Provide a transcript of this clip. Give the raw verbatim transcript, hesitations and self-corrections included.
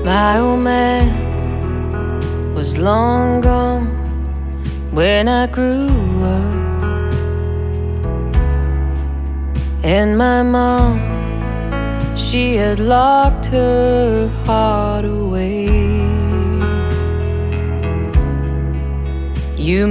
My old man was long gone when I grew up, and my mom, she had locked her heart away. You